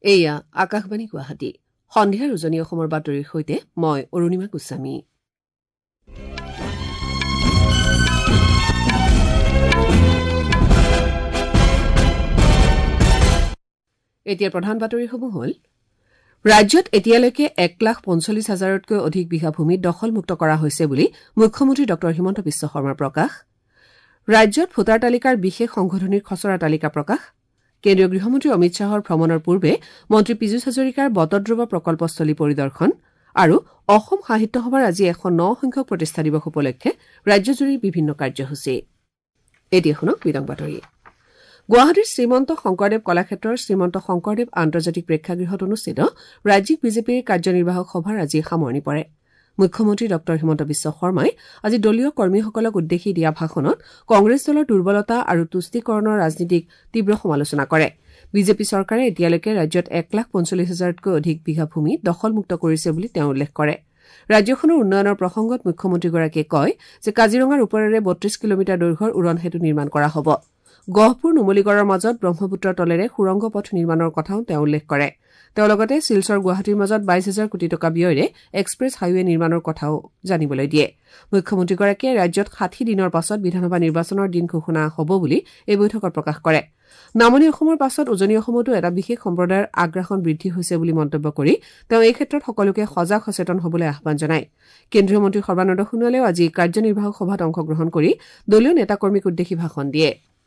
এয়া আকাশবাণী গুৱাহাটী সন্ধিয়াৰ উজনি অসমৰ বাতৰিৰ সৈতে মই অৰুণিমা গোস্বামী। এতিয়া প্ৰধান বাতৰিসমূহ হ'ল ৰাজ্যত এতিয়ালৈকে 1,45,000তকৈ অধিক বিঘা ভূমি দখলমুক্ত কৰা হৈছে বুলি মুখ্যমন্ত্ৰী ড হিমন্ত বিশ্ব শৰ্মাৰ প্ৰকাশ। ৰাজ্যত ভোটাৰ তালিকাৰ বিশেষ সংশোধনীৰ খচৰা তালিকা প্ৰকাশ। কেন্দ্ৰীয় গৃহমন্ত্ৰী অমিত শ্বাহৰ ভ্ৰমণৰ পূৰ্বে মন্ত্ৰী পীযুষ হাজৰিকাৰ বটদ্ৰৱা প্ৰকল্পস্থলী পৰিদৰ্শন আৰু অসম সাহিত্য সভাৰ আজি 109 সংখ্যক প্ৰতিষ্ঠা দিৱস উপলক্ষে ৰাজ্যজুৰি বিভিন্ন কাৰ্যসূচী। এতিয়া শুনক বিতং বাতৰি। গুৱাহাটীৰ শ্ৰীমন্ত শংকৰদেৱ কলাক্ষেত্ৰৰ শ্ৰীমন্ত শংকৰদেৱ আন্তৰ্জাতিক প্ৰেক্ষাগৃহত অনুষ্ঠিত ৰাজ্যিক বিজেপিৰ কাৰ্যনিৰ্বাহক সভাৰ আজি সামৰণি পৰে। মুখ্যমন্ত্ৰী ড হিমন্ত বিশ্ব শৰ্মাই আজি দলীয় কৰ্মীসকলক উদ্দেশ্যি দিয়া ভাষণত কংগ্ৰেছ দলৰ দুৰ্বলতা আৰু তুষ্টিকৰণৰ ৰাজনীতিক তীব্ৰ সমালোচনা কৰে। বিজেপি চৰকাৰে এতিয়ালৈকে ৰাজ্যত 1,45,000তকৈ অধিক বিঘা ভূমি দখলমুক্ত কৰিছে বুলি তেওঁ উল্লেখ কৰে। ৰাজ্যখনৰ উন্নয়নৰ প্ৰসংগত মুখ্যমন্ত্ৰীগৰাকীয়ে কয় যে কাজিৰঙাৰ ওপৰেৰে 32 কিলোমিটাৰ দৈৰ্ঘ্যৰ উৰণ সেতু নিৰ্মাণ কৰা হ'ব। গহপুৰ নুমলীগড়ৰ মাজত ব্ৰহ্মপুত্ৰৰ তলেৰে সুৰংগ পথ নিৰ্মাণৰ কথাও তেওঁ উল্লেখ কৰে। তেওঁ লগতে শিলচৰ গুৱাহাটীৰ মাজত 22,000 কোটি টকা ব্যয়েৰে এক্সপ্ৰেছ হাইৱে নিৰ্মাণৰ কথাও জানিবলৈ দিয়ে। মুখ্যমন্ত্ৰীগৰাকীয়ে ৰাজ্যত 60 দিনৰ পাছত বিধানসভা নিৰ্বাচনৰ দিন ঘোষণা হ'ব বুলি এই বৈঠকত প্ৰকাশ কৰে। নামনি অসমৰ পাছত উজনি অসমতো এটা বিশেষ সম্প্ৰদায়ৰ আগ্ৰাসন বৃদ্ধি হৈছে বুলি মন্তব্য কৰি তেওঁ এই ক্ষেত্ৰত সকলোকে সজাগ সচেতন হ'বলৈ আহ্বান জনায়। কেন্দ্ৰীয় মন্ত্ৰী সৰ্বানন্দ সোণোৱালেও আজি কাৰ্যনিৰ্বাহক সভাত অংশগ্ৰহণ কৰি দলীয় নেতাকৰ্মীক উদ্দেশ্যি ভাষণ দিয়ে।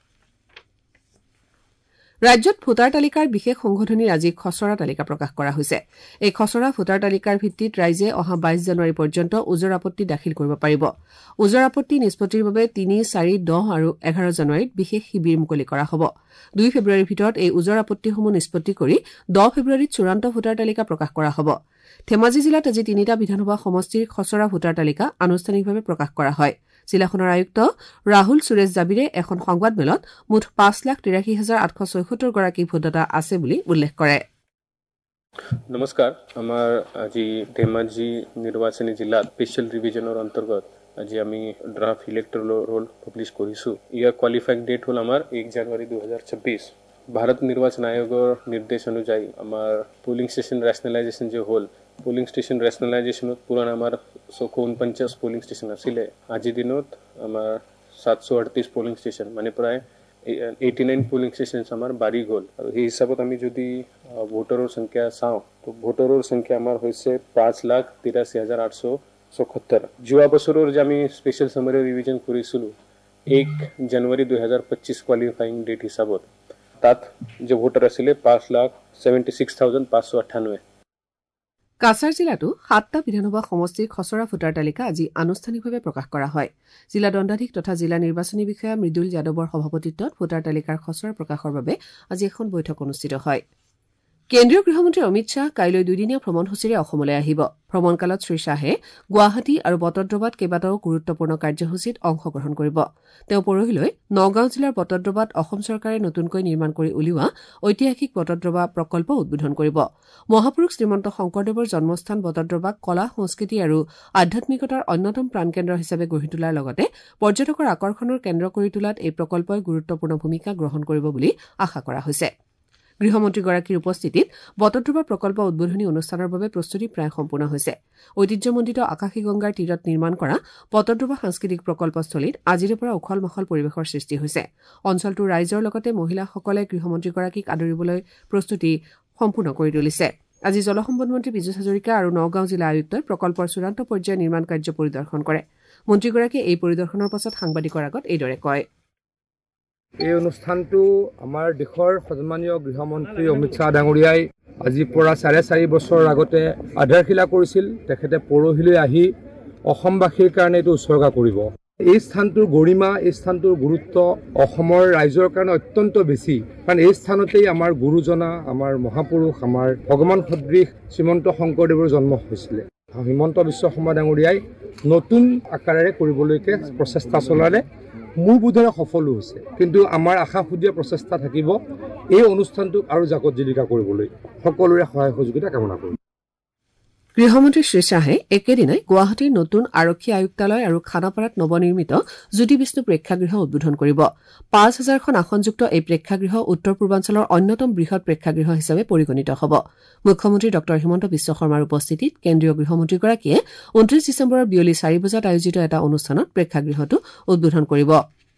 ৰাজ্যত ভোটাৰ তালিকাৰ বিশেষ সংশোধনীৰ আজি খচৰা তালিকা প্ৰকাশ কৰা হৈছে। এই খচৰা ভোটাৰ তালিকাৰ ভিত্তিত ৰাইজে অহা 22 জানুৱাৰী পৰ্যন্ত ওজৰ আপত্তি দাখিল কৰিব পাৰিব। ওজৰ আপত্তি নিষ্পত্তিৰ বাবে 3, 4, 10 আৰু 11 জানুৱাৰীত বিশেষ শিবিৰ মুকলি কৰা হ'ব। 2 ফেব্ৰুৱাৰীৰ ভিতৰত এই ওজৰ আপত্তিসমূহ নিষ্পত্তি কৰি 10 ফেব্ৰুৱাৰীত চূড়ান্ত ভোটাৰ তালিকা প্ৰকাশ কৰা হ'ব। ধেমাজি জিলাত আজি 3টা বিধানসভা সমষ্টিৰ খচৰা ভোটাৰ তালিকা আনুষ্ঠানিকভাৱে প্ৰকাশ কৰা হয়। জিলাখনৰ আয়ুক্ত ৰাহুল সুৰেশ জাবিৰে এখন সংবাদমেলত মুঠ 5,83,876 গৰাকী ভোটদাতা আছে বুলি উল্লেখ কৰে। নমস্কাৰ, আমাৰ আজি ধেমাজি নিৰ্বাচনী জিলাত স্পেচিয়েল ৰিভিজনৰ অন্তৰ্গত আজি আমি ড্ৰাফট ইলেক্ট্ৰল ৰোল পাব্লিছ কৰিছোঁ। ইয়াৰ কোৱালিফাইং ডেট হ'ল আমাৰ 1 জানুৱাৰী 2026। ভাৰত নিৰ্বাচন আয়োগৰ নিৰ্দেশ অনুযায়ী আমাৰ পোলিং ষ্টেচন ৰেচনেলাইজেশ্যন যে হ'ল, পোলিং ষ্টেচন ৰেচনেলাইজেশ্যনত পুৰাণ আমাৰ 149 পোলিং ষ্টেচন আছিলে। আজিৰ দিনত আমাৰ 738 পোলিং ষ্টেচন, মানে প্ৰায় 89 পোলিং ষ্টেচন আমাৰ বাঢ়ি গ'ল। আৰু সেই হিচাপত আমি যদি ভোটাৰৰ সংখ্যা চাওঁ, তো ভোটাৰৰ সংখ্যা আমাৰ হৈছে 5,83,877। যোৱা বছৰৰ যে আমি স্পেচিয়েল চামাৰী ৰিভিজন কৰিছিলোঁ 1 জানুৱাৰী 2025 কোৱালিফাইং ডেট হিচাপত, তাত যে ভোটাৰ আছিলে 5,76,598। কাছাৰ জিলাতো 7টা বিধানসভা সমষ্টিৰ খচৰা ভোটাৰ তালিকা আজি আনুষ্ঠানিকভাৱে প্ৰকাশ কৰা হয়। জিলা দণ্ডাধীশ তথা জিলা নিৰ্বাচনী বিষয়া মৃদুল যাদৱৰ সভাপতিত্বত ভোটাৰ তালিকাৰ খচৰা প্ৰকাশৰ বাবে আজি এখন বৈঠক অনুষ্ঠিত হয়। কেন্দ্ৰীয় গৃহমন্ত্ৰী অমিত শ্বাহ কাইলৈ 2দিনীয়া ভ্ৰমণসূচীৰে অসমলৈ আহিব। ভ্ৰমণকালত শ্ৰীশ্বাহে গুৱাহাটী আৰু বটদ্ৰৱাত কেইবাটাও গুৰুত্বপূৰ্ণ কাৰ্যসূচীত অংশগ্ৰহণ কৰিব। তেওঁ পৰহিলৈ নগাঁও জিলাৰ বটদ্ৰৱাত অসম চৰকাৰে নতুনকৈ নিৰ্মাণ কৰি উলিওৱা ঐতিহাসিক বটদ্ৰৱা প্ৰকল্প উদ্বোধন কৰিব। মহাপুৰুষ শ্ৰীমন্ত শংকৰদেৱৰ জন্মস্থান বটদ্ৰৱাক কলা, সংস্কৃতি আৰু আধ্যাত্মিকতাৰ অন্যতম প্ৰাণকেন্দ্ৰ হিচাপে গঢ়ি তোলাৰ লগতে পৰ্যটকৰ আকৰ্ষণৰ কেন্দ্ৰ কৰি তোলাত এই প্ৰকল্পই গুৰুত্বপূৰ্ণ ভূমিকা গ্ৰহণ কৰিব বুলি আশা কৰা হৈছে। গৃহমন্ত্ৰীগৰাকীৰ উপস্থিতিত বটদ্ৰৱা প্ৰকল্প উদ্বোধনী অনুষ্ঠানৰ বাবে প্ৰস্তুতি প্ৰায় সম্পূৰ্ণ হৈছে। ঐতিহ্যমণ্ডিত আকাশীগংগাৰ তীৰত নিৰ্মাণ কৰা বটদ্ৰৱা সাংস্কৃতিক প্ৰকল্পস্থলীত আজিৰে পৰা উখল মাখল পৰিৱেশৰ সৃষ্টি হৈছে। অঞ্চলটোৰ ৰাইজৰ লগতে মহিলাসকলে গৃহমন্ত্ৰীগৰাকীক আদৰিবলৈ প্ৰস্তুতি সম্পূৰ্ণ কৰি তুলিছে। আজি জলসম্পদ মন্ত্ৰী পীযুষ হাজৰিকা আৰু নগাঁও জিলা আয়ুক্তই প্ৰকল্পৰ চূড়ান্ত পৰ্যায়ৰ নিৰ্মাণ কাৰ্য পৰিদৰ্শন কৰে। মন্ত্ৰীগৰাকীয়ে এই পৰিদৰ্শনৰ পাছত সাংবাদিকৰ আগত এইদৰে কয়। এই অনুষ্ঠানটো আমাৰ দেশৰ সন্মানীয় গৃহমন্ত্ৰী অমিত শ্বাহ ডাঙৰীয়াই আজিৰ পৰা 4.5 বছৰ আগতে আধাৰশিলা কৰিছিল। তেখেতে পৰহিলৈ আহি অসমবাসীৰ কাৰণে এইটো উৎসৰ্গা কৰিব। এই স্থানটোৰ গৰিমা, এই স্থানটোৰ গুৰুত্ব অসমৰ ৰাইজৰ কাৰণে অত্যন্ত বেছি, কাৰণ এই স্থানতেই আমাৰ গুৰুজনা, আমাৰ মহাপুৰুষ, আমাৰ ভগৱান সদৃশ শ্ৰীমন্ত শংকৰদেৱৰ জন্ম হৈছিলে। হিমন্ত বিশ্ব শৰ্মা ডাঙৰীয়াই নতুন আকাৰেৰে কৰিবলৈকে প্ৰচেষ্টা চলালে, মোৰ বোধেৰে সফলো হৈছে। কিন্তু আমাৰ আশাসুদীয়া প্ৰচেষ্টা থাকিব এই অনুষ্ঠানটোক আৰু জাকত জিলিকা কৰিবলৈ। সকলোৰে সহায় সহযোগিতা কামনা কৰিম। গৃহমন্ত্ৰী শ্ৰীশ্বাহে একেদিনাই গুৱাহাটীৰ নতুন আৰক্ষী আয়ুক্তালয় আৰু খানাপাৰাত নৱনিৰ্মিত জ্যোতি বিষ্ণু প্ৰেক্ষাগৃহ উদ্বোধন কৰিব। ৫,০০০খন আসনযুক্ত এই প্ৰেক্ষাগৃহ উত্তৰ পূৰ্বাঞ্চলৰ অন্যতম বৃহৎ প্ৰেক্ষাগৃহ হিচাপে পৰিগণিত হ'ব। মুখ্যমন্ত্ৰী ড হিমন্ত বিশ্ব শৰ্মাৰ উপস্থিতিত কেন্দ্ৰীয় গৃহমন্ত্ৰীগৰাকীয়ে ২৯ ডিচেম্বৰৰ বিয়লি ৪ বজাত আয়োজিত এটা অনুষ্ঠানত প্ৰেক্ষাগৃহটো উদ্বোধন কৰিব।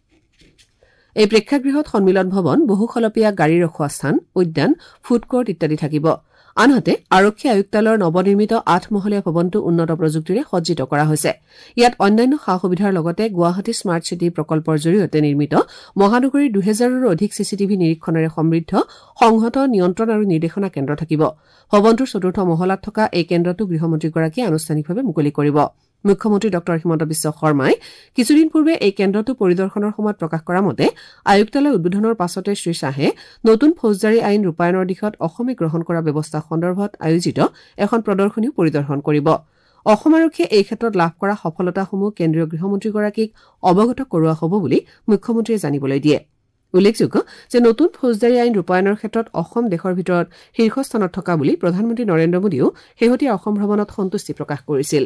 এই প্ৰেক্ষাগৃহত সন্মিলন ভৱন, বহুখলপীয়া গাড়ী ৰখোৱা স্থান, উদ্যান, ফুড কোৰ্ট ইত্যাদি থাকিব। আনহাতে আৰক্ষী আয়ুক্তালয়ৰ নৱনিৰ্মিত ৮মহলীয়া ভৱনটো উন্নত প্ৰযুক্তিৰে সজ্জিত কৰা হৈছে। ইয়াত অন্যান্য সা সুবিধাৰ লগতে গুৱাহাটী স্মাৰ্ট চিটি প্ৰকল্পৰ জৰিয়তে নিৰ্মিত মহানগৰীৰ ২০০০ৰো অধিক চিচিটিভি নিৰীক্ষণেৰে সমৃদ্ধ সংহত নিয়ন্ত্ৰণ আৰু নিৰ্দেশনা কেন্দ্ৰ থাকিব। ভৱনটোৰ চতুৰ্থ মহলাত থকা এই কেন্দ্ৰটো গৃহমন্ত্ৰীগৰাকীয়ে আনুষ্ঠানিকভাৱে মুকলি কৰিব। মুখ্যমন্ত্ৰী ড হিমন্ত বিশ্ব শৰ্মাই কিছুদিন পূৰ্বে এই কেন্দ্ৰটো পৰিদৰ্শনৰ সময়ত প্ৰকাশ কৰা মতে আয়ুক্তালয় উদ্বোধনৰ পাছতে শ্ৰীশ্বাহে নতুন ফৌজদাৰী আইন ৰূপায়ণৰ দিশত অসমে গ্ৰহণ কৰা ব্যৱস্থা সন্দৰ্ভত আয়োজিত এখন প্ৰদৰ্শনীও পৰিদৰ্শন কৰিব। অসম আৰক্ষীয়ে এই ক্ষেত্ৰত লাভ কৰা সফলতাসমূহ কেন্দ্ৰীয় গৃহমন্ত্ৰীগৰাকীক অৱগত কৰোৱা হ'ব বুলি মুখ্যমন্ত্ৰীয়ে জানিবলৈ দিয়ে। উল্লেখযোগ্য যে নতুন ফৌজদাৰী আইন ৰূপায়ণৰ ক্ষেত্ৰত অসম দেশৰ ভিতৰত শীৰ্ষস্থানত থকা বুলি প্ৰধানমন্ত্ৰী নৰেন্দ্ৰ মোদীয়েও শেহতীয়া অসম ভ্ৰমণত সন্তুষ্টি প্ৰকাশ কৰিছিল।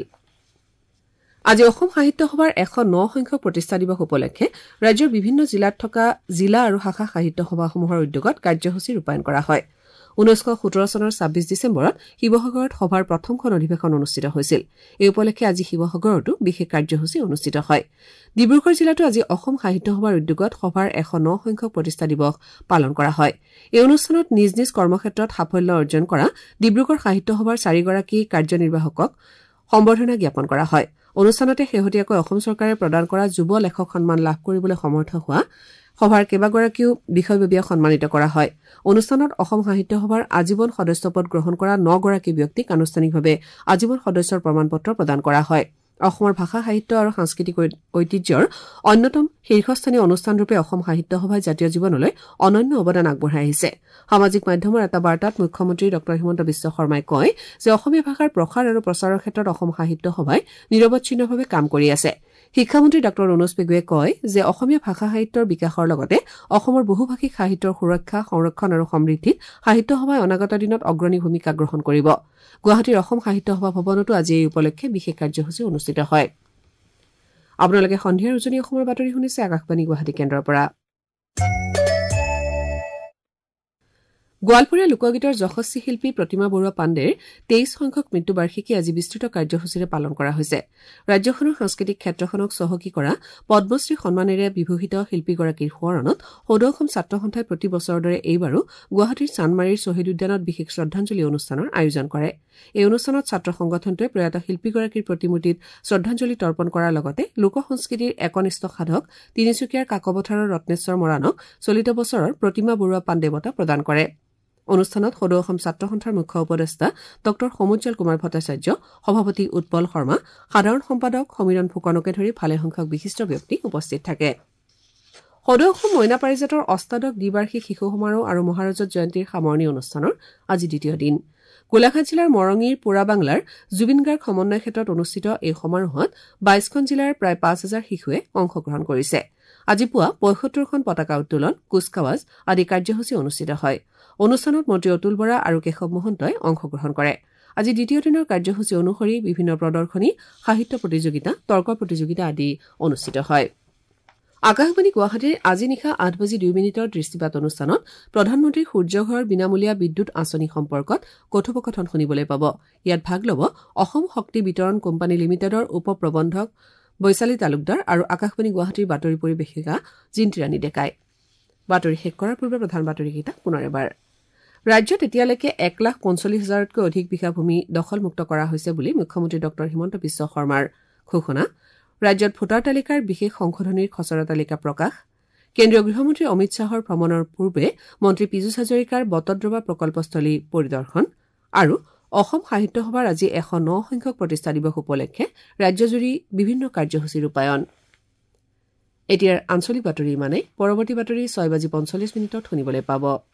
আজি অসম সাহিত্য সভাৰ ১০৯ সংখ্যক প্ৰতিষ্ঠা দিৱস উপলক্ষে ৰাজ্যৰ বিভিন্ন জিলাত থকা জিলা আৰু শাখা সাহিত্য সভাসমূহৰ উদ্যোগত কাৰ্যসূচী ৰূপায়ণ কৰা হয়। ১৯১৭ চনৰ ২৬ ডিচেম্বৰত শিৱসাগৰত সভাৰ প্ৰথমখন অধিৱেশন অনুষ্ঠিত হৈছিল। এই উপলক্ষে আজি শিৱসাগৰতো বিশেষ কাৰ্যসূচী অনুষ্ঠিত হয়। ডিব্ৰুগড় জিলাতো আজি অসম সাহিত্য সভাৰ উদ্যোগত সভাৰ ১০৯ সংখ্যক প্ৰতিষ্ঠা দিৱস পালন কৰা হয়। এই অনুষ্ঠানত নিজ নিজ কৰ্মক্ষেত্ৰত সাফল্য অৰ্জন কৰা ডিব্ৰুগড় সাহিত্য সভাৰ ৪গৰাকী কাৰ্যনিৰ্বাহকক সম্বৰ্ধনা জ্ঞাপন কৰা হয়। অনুষ্ঠানতে শেহতীয়াকৈ অসম চৰকাৰে প্ৰদান কৰা যুৱ লেখক সন্মান লাভ কৰিবলৈ সমৰ্থ হোৱা সভাৰ কেইবাগৰাকীও বিষয়ববীয়াক সন্মানিত কৰা হয়। অনুষ্ঠানত অসম সাহিত্য সভাৰ আজীৱন সদস্যপদ গ্ৰহণ কৰা ৯গৰাকী ব্যক্তিক আনুষ্ঠানিকভাৱে আজীৱন সদস্যৰ প্ৰমাণপত্ৰ প্ৰদান কৰা হয়। অসমৰ ভাষা সাহিত্য আৰু সাংস্কৃতিক ঐতিহ্যৰ অন্যতম শীৰ্ষস্থানীয় অনুষ্ঠানৰূপে অসম সাহিত্য সভাই জাতীয় জীৱনলৈ অনন্য অৱদান আগবঢ়াই আহিছে। সামাজিক মাধ্যমৰ এটা বাৰ্তাত মুখ্যমন্ত্ৰী ড হিমন্ত বিশ্ব শৰ্মাই কয় যে অসমীয়া ভাষাৰ প্ৰসাৰ আৰু প্ৰচাৰৰ ক্ষেত্ৰত অসম সাহিত্য সভাই নিৰৱচ্ছিন্নভাৱে কাম কৰি আছে। শিক্ষামন্ত্ৰী ড অনুজ পেগুৱে কয় যে অসমীয়া ভাষা সাহিত্যৰ বিকাশৰ লগতে অসমৰ বহুভাষিক সাহিত্যৰ সুৰক্ষা, সংৰক্ষণ আৰু সমৃদ্ধিত সাহিত্য সভাই অনাগত দিনত অগ্ৰণী ভূমিকা গ্ৰহণ কৰিব। গুৱাহাটীৰ অসম সাহিত্য সভা ভৱনতো আজি এই উপলক্ষে বিশেষ কাৰ্যসূচী অনুষ্ঠিত হয়। আপোনালোকে সন্ধিয়াৰ উজনি অসমৰ বাতৰি শুনিছে আকাশবাণী গুৱাহাটী কেন্দ্ৰৰ পৰা। গোৱালপৰীয়া লোকগীতৰ যশস্বী শিল্পী প্ৰতিমা বৰুৱা পাণ্ডেৰ ২৩ সংখ্যক মৃত্যুবাৰ্ষিকী আজি বিস্তৃত কাৰ্যসূচীৰে পালন কৰা হৈছে। ৰাজ্যখনৰ সাংস্কৃতিক ক্ষেত্ৰখনক চহকী কৰা পদ্মশ্ৰী সন্মানেৰে বিভূষিত শিল্পীগৰাকীৰ সোঁৱৰণত সদৌ অসম ছাত্ৰ সন্থাই প্ৰতি বছৰৰ দৰে এইবাৰো গুৱাহাটীৰ চান্দমাৰীৰ শ্বহীদ উদ্যানত বিশেষ শ্ৰদ্ধাঞ্জলি অনুষ্ঠানৰ আয়োজন কৰে। এই অনুষ্ঠানত ছাত্ৰ সংগঠনটোৱে প্ৰয়াত শিল্পীগৰাকীৰ প্ৰতিমূৰ্তিত শ্ৰদ্ধাঞ্জলি তৰ্পণ কৰাৰ লগতে লোক সংস্কৃতিৰ একনিষ্ঠ সাধক তিনিচুকীয়াৰ কাকপথাৰৰ ৰত্নেশ্বৰ মৰাণক চলিত বছৰৰ প্ৰতিমা বৰুৱা পাণ্ডে বঁটা প্ৰদান কৰে। অনুষ্ঠানত সদৌ অসম ছাত্ৰ সন্থাৰ মুখ্য উপদেষ্টা ড সমুজ্জ্বল কুমাৰ ভট্টাচাৰ্য, সভাপতি উৎপল শৰ্মা, সাধাৰণ সম্পাদক সমীৰণ ফুকনকে ধৰি ভালেসংখ্যক বিশিষ্ট ব্যক্তি উপস্থিত থাকে। সদৌ অসম মইনা পাৰিজাতৰ অষ্টাদশ দ্বিবাৰ্ষিক শিশু সমাৰোহ আৰু মহাৰজত জয়ন্তীৰ সামৰণি অনুষ্ঠানৰ আজি দ্বিতীয় দিন। গোলাঘাট জিলাৰ মৰঙীৰ পোৰা বাংলাৰ জুবিন গাৰ্গ সমন্বয় ক্ষেত্ৰত অনুষ্ঠিত এই সমাৰোহত ২২খন জিলাৰ প্ৰায় ৫,০০০ শিশুৱে অংশগ্ৰহণ কৰিছে। আজি পুৱা ৭৫খন পতাকা উত্তোলন, কুচকাৱাজ আদি কাৰ্যসূচী অনুষ্ঠিত হয়। অনুষ্ঠানত মন্ত্ৰী অতুল বৰা আৰু কেশৱ মহন্তই অংশগ্ৰহণ কৰে। আজি দ্বিতীয় দিনৰ কাৰ্যসূচী অনুসৰি বিভিন্ন প্ৰদৰ্শনী, সাহিত্য প্ৰতিযোগিতা, তৰ্ক প্ৰতিযোগিতা আদি অনুষ্ঠিত হয়। আকাশবাণী গুৱাহাটীৰ আজি নিশা ৮:২ দৃষ্টিপাত অনুষ্ঠানত প্ৰধানমন্ত্ৰী সূৰ্যঘৰ বিনামূলীয়া বিদ্যুৎ আঁচনি সম্পৰ্কত কথোপকথন শুনিবলৈ পাব। ইয়াত ভাগ ল'ব অসম শক্তি বিতৰণ কোম্পানী লিমিটেডৰ উপ প্ৰবন্ধক বৈশালী তালুকদাৰ আৰু আকাশবাণী গুৱাহাটীৰ বাতৰি পৰিৱেশিকা জিন্তিৰাণী ডেকাই। বাতৰি শেষ কৰাৰ পূৰ্বে প্ৰধান বাতৰিকেইটা পুনৰ এবাৰ। ৰাজ্যত এতিয়ালৈকে ১,৪৫,০০০তকৈ অধিক বিঘা ভূমি দখলমুক্ত কৰা হৈছে বুলি মুখ্যমন্ত্ৰী ড হিমন্ত বিশ্ব শৰ্মাৰ ঘোষণা। ৰাজ্যত ভোটাৰ তালিকাৰ বিশেষ সংশোধনীৰ খচৰা তালিকা প্ৰকাশ। কেন্দ্ৰীয় গৃহমন্ত্ৰী অমিত শ্বাহৰ ভ্ৰমণৰ পূৰ্বে মন্ত্ৰী পীযুষ হাজৰিকাৰ বটদ্ৰৱা প্ৰকল্পস্থলী পৰিদৰ্শন আৰু অসম সাহিত্য সভাৰ আজি ১০৯ সংখ্যক প্ৰতিষ্ঠা দিৱস উপলক্ষে ৰাজ্যজুৰি বিভিন্ন কাৰ্যসূচী ৰূপায়ণ। এতিয়াৰ আঞ্চলিক বাতৰি ইমানেই। পৰৱৰ্তী বাতৰি ৬:৪৫ শুনিবলৈ পাব।